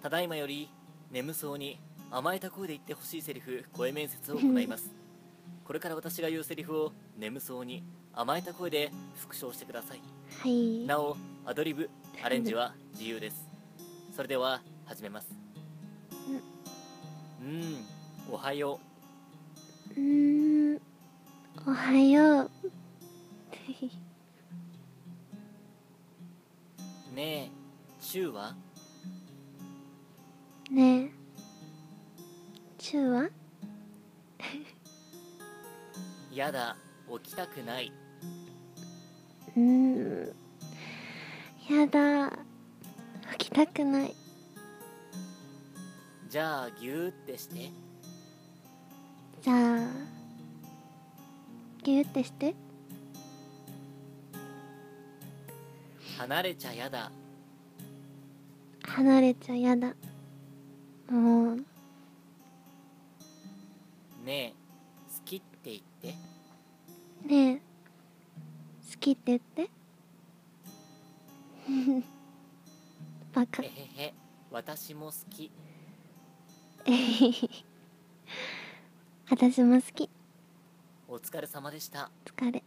ただいまより眠そうに甘えた声で言ってほしいセリフ声面接を行います。これから私が言うセリフを眠そうに甘えた声で復唱してください。 はい。 なおアドリブアレンジは自由です。それでは始めます。おはよおはよう。 う。ねえチューは？ ねえ、チューは？ やだ起きたくない。 やだ、起きたくない。 じゃあギューってして。 じゃあギューってして。 離れちゃやだ。 離れちゃやだ。もうねえ好きって言って。 ねえ、好きって言って。バカ。 へへへ私も好き。 私も好き。 お疲れ様でした。 疲れ。